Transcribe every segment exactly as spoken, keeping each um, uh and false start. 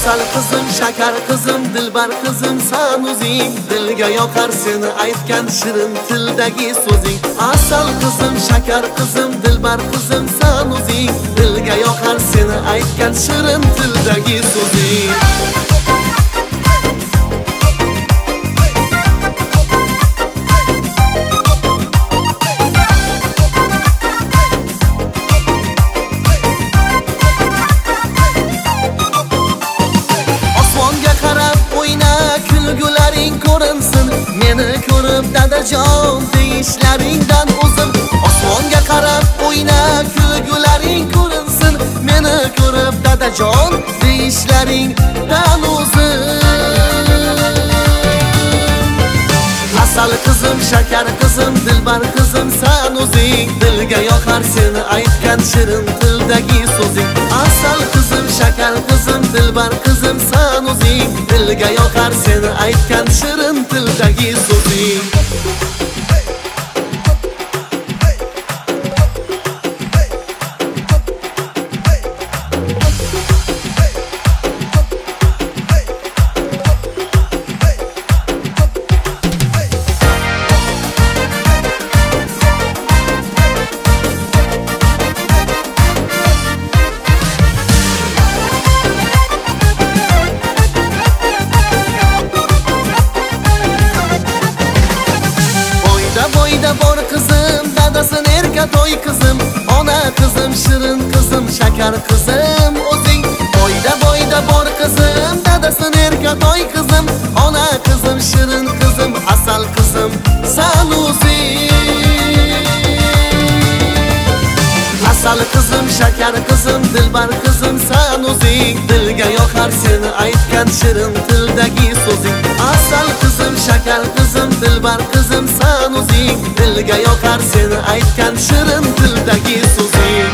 Asal qizim, shakar qizim, dilbar qizim san o'zing, dilga yoqar seni aytgan shirin tildagi so'zing. Asal qizim, shakar qizim, dilbar qizim san o'zing, dilga yoqar seni aytgan shirin tildagi so'zing. Kulgularing ko'rinsin, meni ko'rib dadajon deyishlaringdan o'zim. Osmonga qarab o'yna, kulgularing ko'rinsin, meni ko'rib dadajon deyishlaringdan o'zim. Asal qizim, shakar qizim, dilbar qizim san o'zing, dilga yoqar seni aytgan shirin tildagi so'zing. Asal qizim, shakar qizim, dilbar qizim san o'zing, dilga yoqar seni aytgan shirin tildagi so'zing. Boyda bor qizim, dadasini erkatoy qizim, ona qizim, shirin qizim, shakar qizim o'zing. Boyda boyda bor qizim, dadasini erkatoy qizim, ona qizim, shirin qizim, asal qizim san o'zing. Asal qizim, shakar qizim, dilbar qizim san o'zing, dilga yoqar seni aytgan shirin tildagi so'zing. Asal qizim, shakar qizim, dilbar qizim san o'zing, dilga yoqar seni aytgan shirin tildagi so'zing.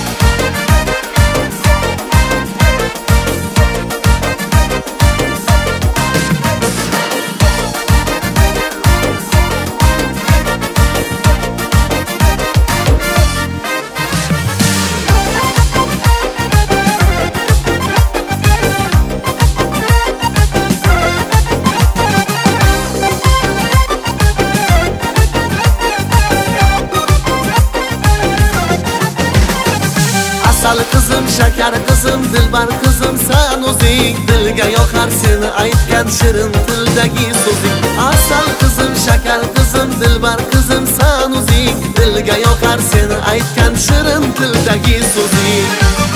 Asal qizim, shakar qizim, dilbar qizim san o'zing, dilga yoqar seni aytgan shirin tildagi so'zing. Asal qizim, shakar qizim, dilbar qizim san o'zing, dilga yoqar seni aytgan shirin tildagi so'zing.